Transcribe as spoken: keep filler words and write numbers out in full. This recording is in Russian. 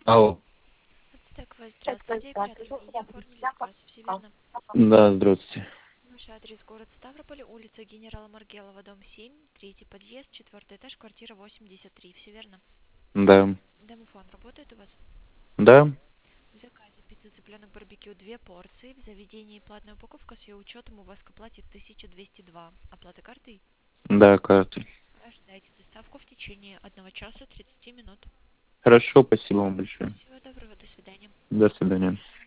Алло. Ацтеква, здравствуйте. Оператор линии оформили заказ. Все верно? Да, здравствуйте. Ваш адрес город Ставрополь, улица Генерала Маргелова, дом семь, третий подъезд, четвертый этаж, квартира восемьдесят три. Все верно? Да. Домофон работает у вас? Да. В заказе пицца цыпленок барбекю две порции. В заведении платная упаковка с ее учетом у вас к оплате тысяча двести два. Оплата картой? Да, картой. Ожидайте доставку в течение одного часа тридцати минут. Хорошо, спасибо вам большое. Всего доброго, до свидания. До свидания.